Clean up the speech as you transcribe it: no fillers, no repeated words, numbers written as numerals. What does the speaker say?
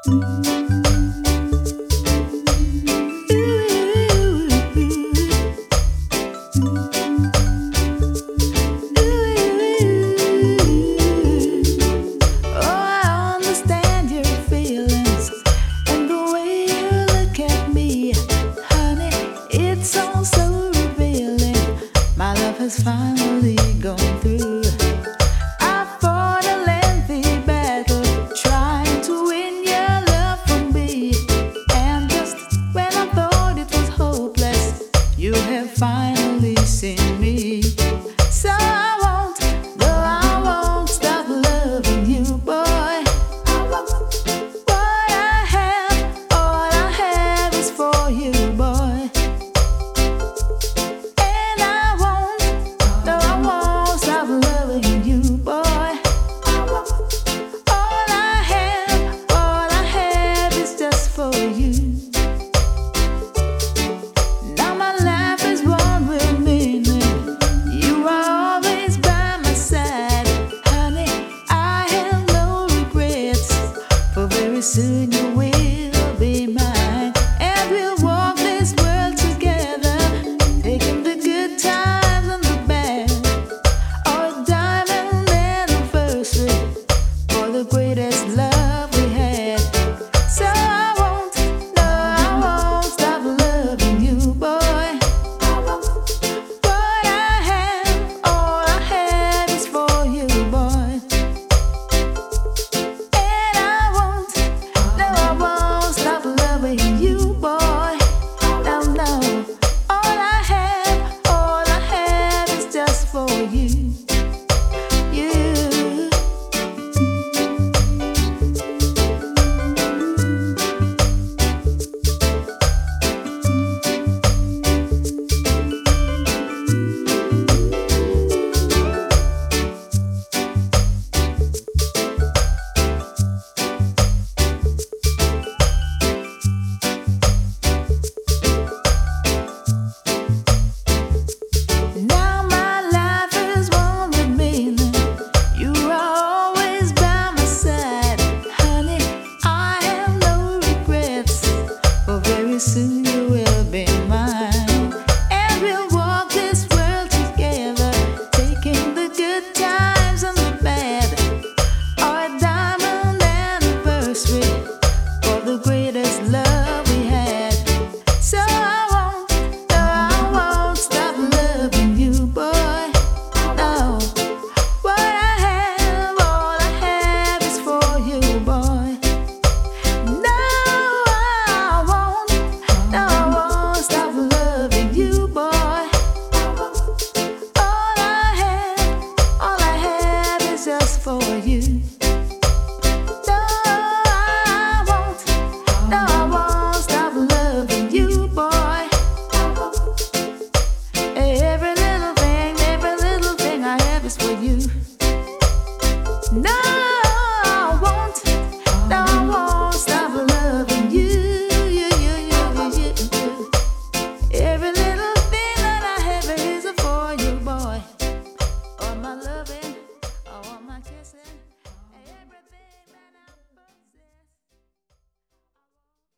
Has finally gone through. I fought a lengthy battle trying to win your love from me, and just when I thought it was hopeless, you have finally seen me. So I won't stop loving you, boy. What I have, all I have is for you, boy. Soon you will be mine, and we'll walk this world together, taking the good times and the bad. Oh, diamond anniversary for the greatest love we had. So I won't stop loving you, boy. What I have, all I have is for you, boy. You, boy, no, no. All I have is just for you. Soon you will be mine, and we'll walk this world together, taking the good times and the bad. Our diamond anniversary for the greatest love we had. So I won't stop loving you, boy. No, what I have, all I have is for you, boy. For you.